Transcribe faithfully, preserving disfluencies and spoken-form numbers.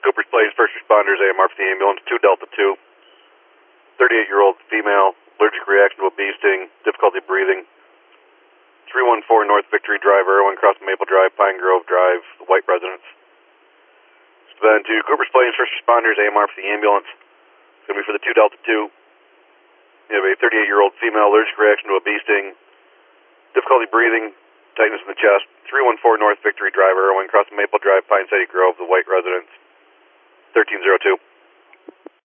Cooper's Place, first responders, A M R for the ambulance, two Delta two. thirty-eight-year-old female, allergic reaction to a bee sting, difficulty breathing. three one four North Victory Drive, Irwin, across Maple Drive, Pine Grove Drive, the White residence. Then to Cooper's Place, first responders, A M R for the ambulance. It's going to be for the two Delta two. You have a thirty-eight-year-old female, allergic reaction to a bee sting, difficulty breathing, tightness in the chest. three one four North Victory Drive, Irwin, across Maple Drive, Pine City Grove, the White residence. thirteen oh two.